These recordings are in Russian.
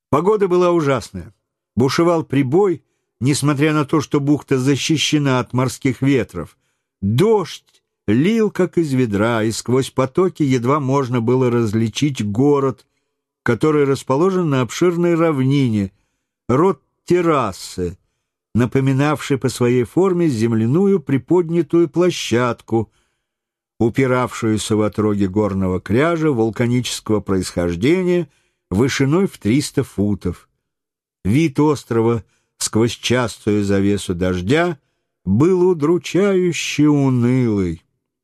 Погода была ужасная. Бушевал прибой, несмотря на то, что бухта защищена от морских ветров. Дождь лил, как из ведра, и сквозь потоки едва можно было различить город, который расположен на обширной равнине, род террасы, напоминавший по своей форме земляную приподнятую площадку, упиравшуюся в отроге горного кряжа вулканического происхождения вышиной в 300 футов. Вид острова сквозь частую завесу дождя был удручающе унылый.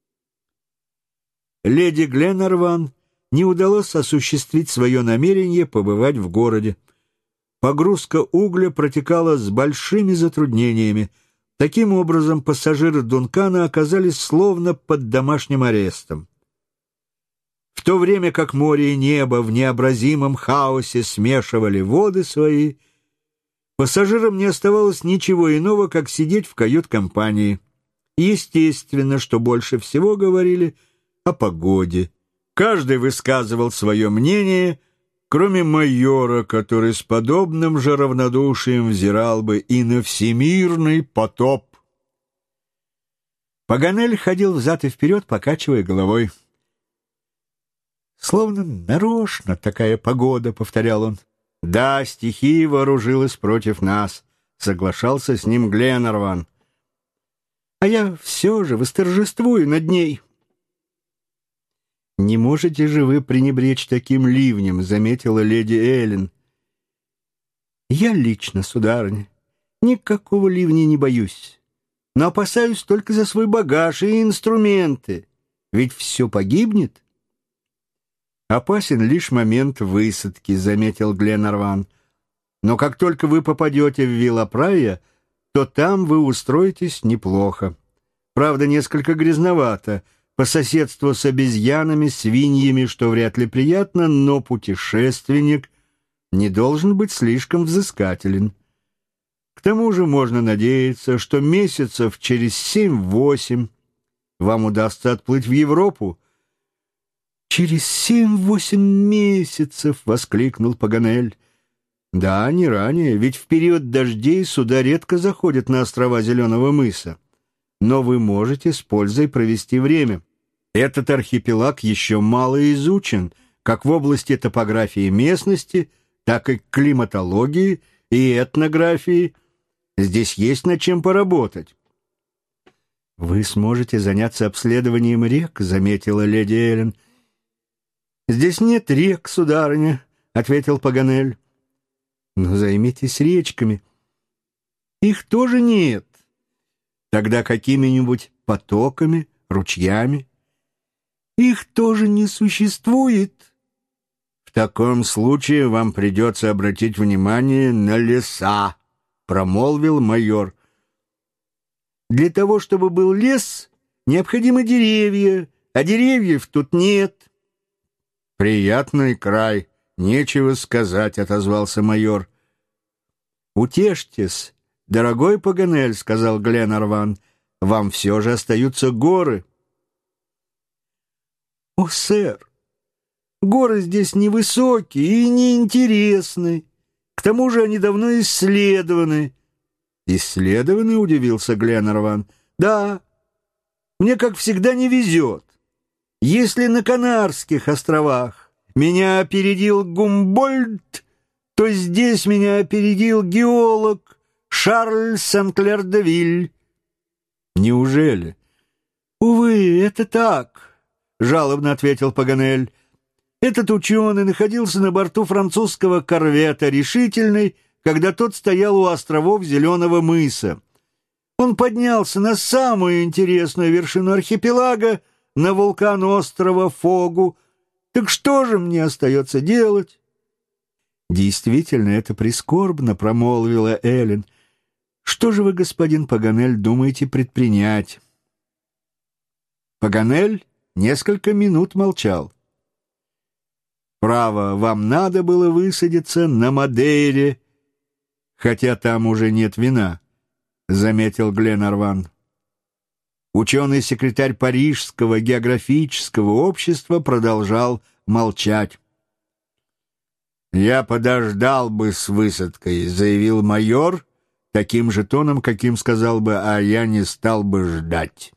Леди Гленарван не удалось осуществить свое намерение побывать в городе. Погрузка угля протекала с большими затруднениями. Таким образом, пассажиры Дункана оказались словно под домашним арестом. В то время как море и небо в необразимом хаосе смешивали воды свои, пассажирам не оставалось ничего иного, как сидеть в кают-компании. Естественно, что больше всего говорили о погоде. Каждый высказывал свое мнение, кроме майора, который с подобным же равнодушием взирал бы и на всемирный потоп. Паганель ходил взад и вперед, покачивая головой. «Словно нарочно такая погода», — повторял он. «Да, стихия вооружилась против нас», — соглашался с ним Гленарван. «А я все же восторжествую над ней». «Не можете же вы пренебречь таким ливнем», — заметила леди Эллен. «Я лично, сударыня, никакого ливня не боюсь, но опасаюсь только за свой багаж и инструменты, ведь все погибнет». «Опасен лишь момент высадки», — заметил Гленарван. «Но как только вы попадете в Виллапрайя, то там вы устроитесь неплохо. Правда, несколько грязновато, по соседству с обезьянами, свиньями, что вряд ли приятно, но путешественник не должен быть слишком взыскателен. К тому же можно надеяться, что месяцев через 7-8 вам удастся отплыть в Европу». «Через 7-8 месяцев!» — воскликнул Паганель. «Да, не ранее, ведь в период дождей суда редко заходят на острова Зеленого мыса. Но вы можете с пользой провести время. Этот архипелаг еще мало изучен, как в области топографии местности, так и климатологии и этнографии. Здесь есть над чем поработать». «Вы сможете заняться обследованием рек», — заметила леди Эллен. «Здесь нет рек, сударыня», — ответил Паганель. «Но займитесь речками». «Их тоже нет». «Тогда какими-нибудь потоками, ручьями?» «Их тоже не существует». «В таком случае вам придется обратить внимание на леса», — промолвил майор. «Для того, чтобы был лес, необходимы деревья, а деревьев тут нет». «Приятный край, нечего сказать», — отозвался майор. «Утешьтесь, дорогой Паганель», — сказал Гленарван, — «вам все же остаются горы». «О, сэр, горы здесь невысокие и неинтересны. К тому же они давно исследованы». «Исследованы?» — удивился Гленарван. «Да, мне, как всегда, не везет. Если на Канарских островах меня опередил Гумбольдт, то здесь меня опередил геолог Шарль Сен-Клер-де-Виль». «Неужели?» «Увы, это так», — жалобно ответил Паганель. «Этот ученый находился на борту французского корвета «Решительный», когда тот стоял у островов Зеленого мыса. Он поднялся на самую интересную вершину архипелага, на вулкан острова Фогу. Так что же мне остается делать?» «Действительно, это прискорбно», — промолвила Эллен. «Что же вы, господин Паганель, думаете предпринять?» Паганель несколько минут молчал. «Право, вам надо было высадиться на Мадейре, хотя там уже нет вина», — заметил Гленарван. Ученый-секретарь Парижского географического общества продолжал молчать. «Я подождал бы с высадкой», — заявил майор таким же тоном, каким сказал бы, «а я не стал бы ждать».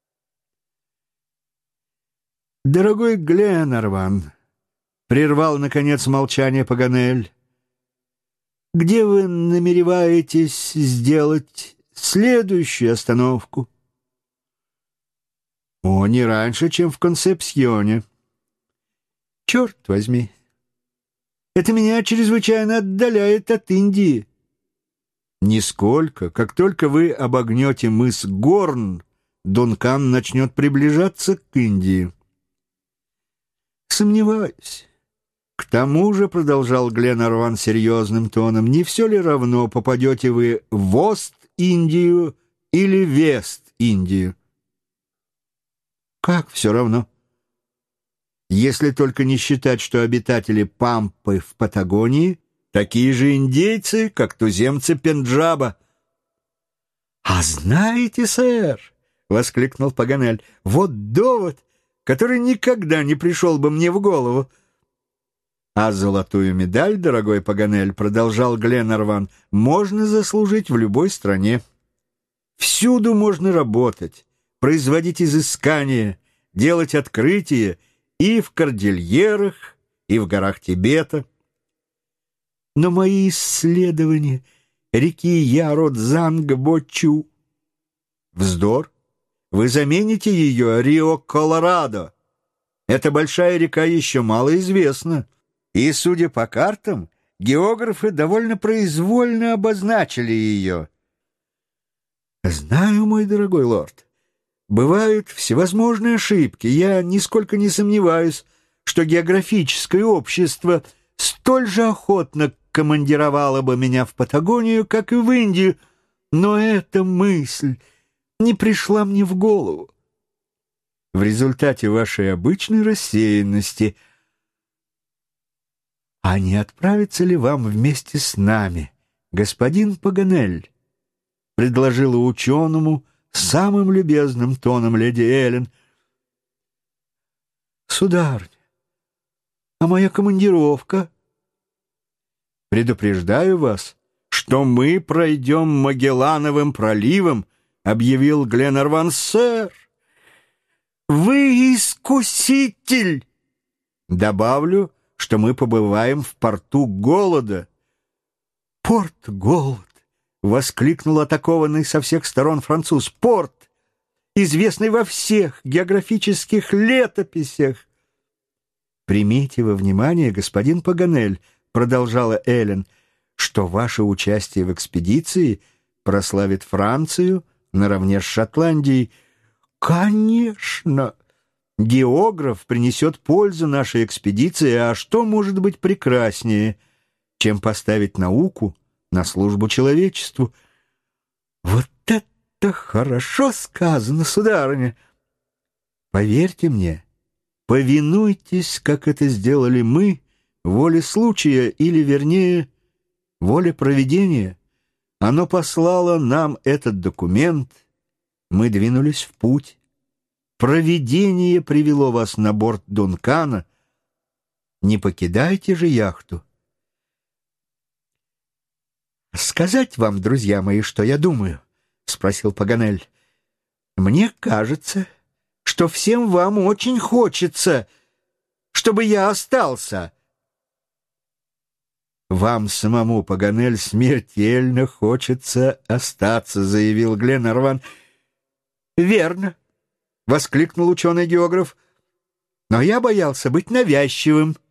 «Дорогой Гленарван», — прервал, наконец, молчание Паганель, «где вы намереваетесь сделать следующую остановку?» «О, не раньше, чем в Консепсьоне». «Черт возьми! Это меня чрезвычайно отдаляет от Индии». «Нисколько. Как только вы обогнете мыс Горн, Дункан начнет приближаться к Индии». «Сомневаюсь. К тому же, — продолжал Гленарван серьезным тоном, — не все ли равно, попадете вы в Ост-Индию или Вест-Индию?» «Как все равно?» «Если только не считать, что обитатели Пампы в Патагонии такие же индейцы, как туземцы Пенджаба». «А знаете, сэр, — воскликнул Паганель, — вот довод, который никогда не пришел бы мне в голову». «А золотую медаль, дорогой Паганель, — продолжал Гленарван, — можно заслужить в любой стране. Всюду можно работать, производить изыскания, делать открытия и в Кордильерах, и в горах Тибета. Но мои исследования реки Яродзанг-Бочу — вздор. Вы замените ее Рио-Колорадо. Эта большая река еще мало известна, и, судя по картам, географы довольно произвольно обозначили ее». «Знаю, мой дорогой лорд, бывают всевозможные ошибки. Я нисколько не сомневаюсь, что географическое общество столь же охотно командировало бы меня в Патагонию, как и в Индию, но эта мысль не пришла мне в голову. В результате вашей обычной рассеянности. А не отправиться ли вам вместе с нами, господин Паганель?» — предложила ученому самым любезным тоном леди Эллен. «Сударыня, а моя командировка?» «Предупреждаю вас, что мы пройдем Магеллановым проливом», — объявил Гленарван. «Сэр, вы искуситель!» «Добавлю, что мы побываем в порту Голода». «Порт Голод!» — воскликнул атакованный со всех сторон француз. «Порт, известный во всех географических летописях!» «Примите во внимание, господин Паганель, — продолжала Эллен, — что ваше участие в экспедиции прославит Францию наравне с Шотландией». «Конечно! Географ принесет пользу нашей экспедиции, а что может быть прекраснее, чем поставить науку на службу человечеству?» «Вот это хорошо сказано, сударыня!» «Поверьте мне, повинуйтесь, как это сделали мы, воле случая, или, вернее, воле провидения. Оно послало нам этот документ, мы двинулись в путь. Провидение привело вас на борт Дункана. Не покидайте же яхту». «Сказать вам, друзья мои, что я думаю?» — спросил Паганель. «Мне кажется, что всем вам очень хочется, чтобы я остался». «Вам самому, Паганель, смертельно хочется остаться», — заявил Гленарван. «Верно», — воскликнул ученый-географ, — «но я боялся быть навязчивым».